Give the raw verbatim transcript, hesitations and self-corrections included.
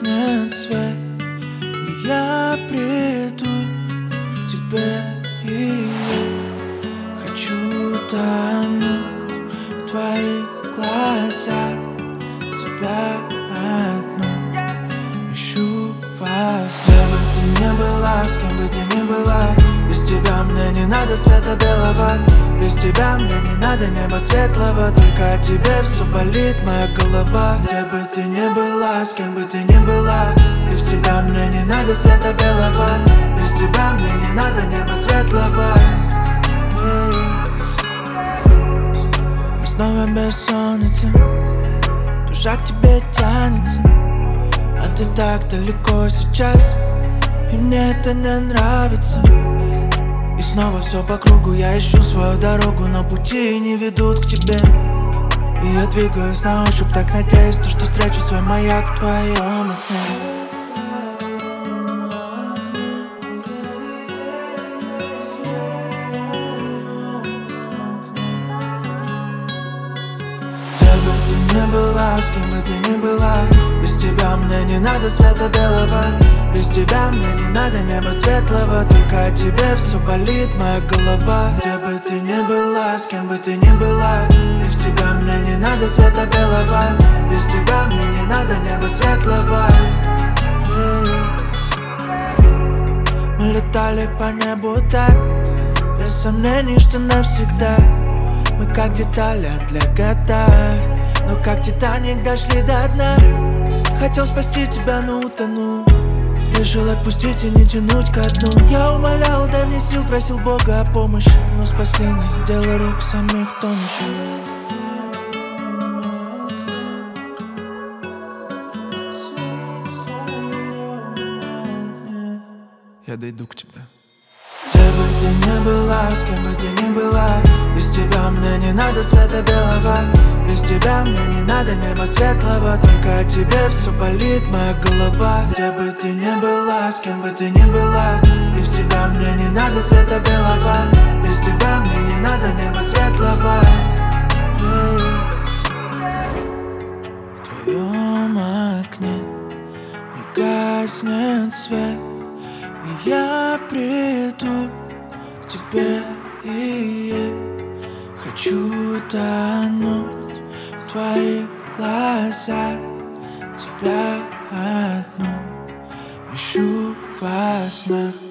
гаснет свет, и я приду к тебе, и я хочу тонуть в твоих глазах, тебя одну ищу во сне. Где бы ты ни была, с кем бы ты ни была, без тебя мне не надо света белого, без тебя мне не надо неба светлого, только о тебе все болит моя голова. Где бы ты ни была, с кем бы ты ни была, без тебя мне не надо света белого, без тебя мне не надо неба светлого. Мы снова бессонница, душа к тебе тянется, а ты так далеко сейчас, и мне это не нравится. И снова все по кругу, я ищу свою дорогу, но пути не ведут к тебе. И я двигаюсь на ощупь, так надеюсь, то, что встречу свой маяк в твоем окне. Где бы ты ни была, с кем бы ты ни была, без тебя мне не надо света белого, без тебя мне не надо неба светлого, только о тебе все болит моя голова. Где бы ты ни была, с кем бы ты ни была, без тебя мне не надо света белого, без тебя мне не надо неба светлого. Мы летали по небу так, без сомнений, что навсегда. Мы как детали от лего, но как Титаник дошли до дна. Хотел спасти тебя, но утонул, решил отпустить и не тянуть ко дну. Я умолял, дай мне сил, просил Бога о помощи, но спасение — дело рук самих тонущих. Я дойду к тебе. Где бы ты ни была, с кем бы ты ни была, без тебя мне не надо света белого, без тебя мне не надо неба светлого, только о тебе все болит моя голова. Где бы ты ни была, с кем бы ты ни была, без тебя мне не надо света белого, без тебя мне не надо неба светлого. В твоем окне не гаснет свет, и я приду к тебе, и я хочу тонуть в твоих глазах, тебя одну ищу во снах.